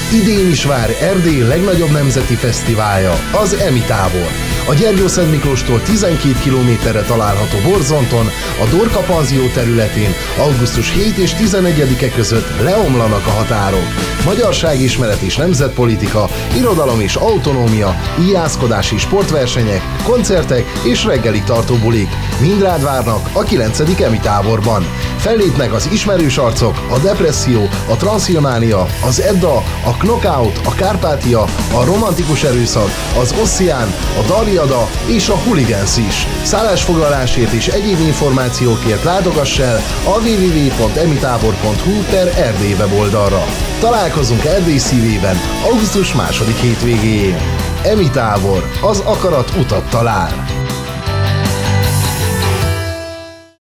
Idén is vár Erdély legnagyobb nemzeti fesztiválja, az EMI tábor. A Gyergyószent Miklóstól 12 kilométerre található Borzonton, a Dorka panzió területén augusztus 7 és 11-e között leomlanak a határok. Magyarságismeret és nemzetpolitika, irodalom és autonómia, íjászkodási sportversenyek, koncertek és reggeli tartó bulik. Mind rád várnak a 9. EMI táborban. Fellépnek az ismerős arcok, a Depresszió, a Transzilvánia, az Edda, a Knockout, a Kárpátia, a Romantikus Erőszak, az Ossian, a Daliada és a Hooligans is. Szállásfoglalásért és egyéb információkért látogass el a www.emitábor.hu/Erdély weboldalra. Találkozunk Erdély szívében, augusztus 2. hétvégéjén. EMI tábor, az akarat utat talál.